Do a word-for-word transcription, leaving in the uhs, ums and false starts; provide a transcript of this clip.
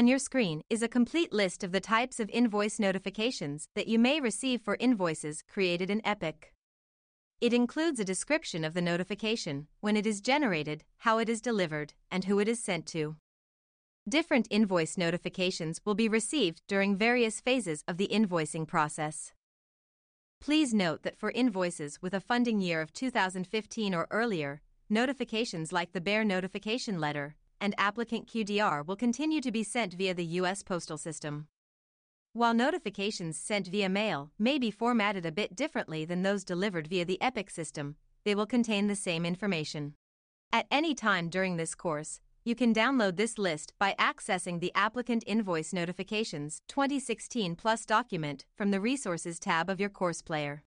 On your screen is a complete list of the types of invoice notifications that you may receive for invoices created in Epic. It includes a description of the notification, when it is generated, how it is delivered, and who it is sent to. Different invoice notifications will be received during various phases of the invoicing process. Please note that for invoices with a funding year of two thousand fifteen or earlier, notifications like the Bear Notification Letter and Applicant Q D R will continue to be sent via the U S postal system. While notifications sent via mail may be formatted a bit differently than those delivered via the Epic system, they will contain the same information. At any time during this course, you can download this list by accessing the Applicant Invoice Notifications twenty sixteen Plus document from the Resources tab of your course player.